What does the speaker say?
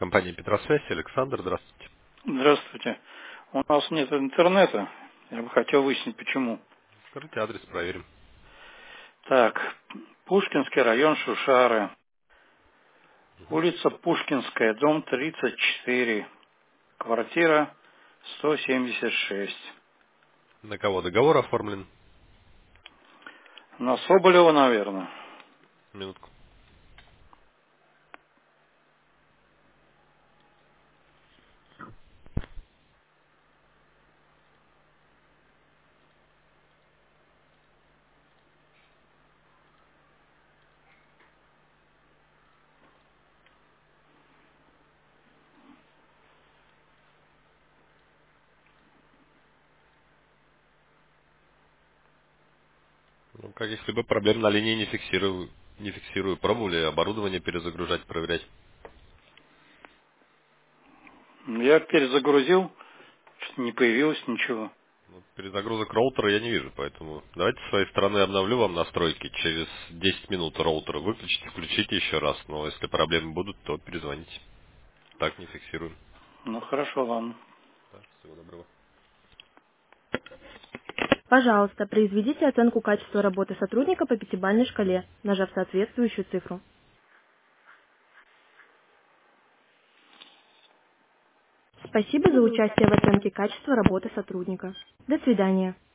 Компания Петросвязь. Александр, здравствуйте. Здравствуйте. У нас нет интернета. Я бы хотел выяснить, почему. Скажите адрес, проверим. Так, Пушкинский район Шушары. Мгм. Улица Пушкинская, дом 34. Квартира 176. На кого договор оформлен? На Соболева, наверное. Минутку. Ну, каких-либо проблем на линии не фиксирую. Пробовали оборудование перезагружать, проверять? Я перезагрузил, что-то не появилось ничего. Ну, перезагрузок роутера я не вижу, поэтому давайте с своей стороны обновлю вам настройки. Через 10 минут роутер выключите, включите еще раз. Но если проблемы будут, то перезвоните. Так не фиксируем. Ну, хорошо, ладно. Да, всего доброго. Пожалуйста, произведите оценку качества работы сотрудника по пятибалльной шкале, нажав соответствующую цифру. Спасибо за участие в оценке качества работы сотрудника. До свидания.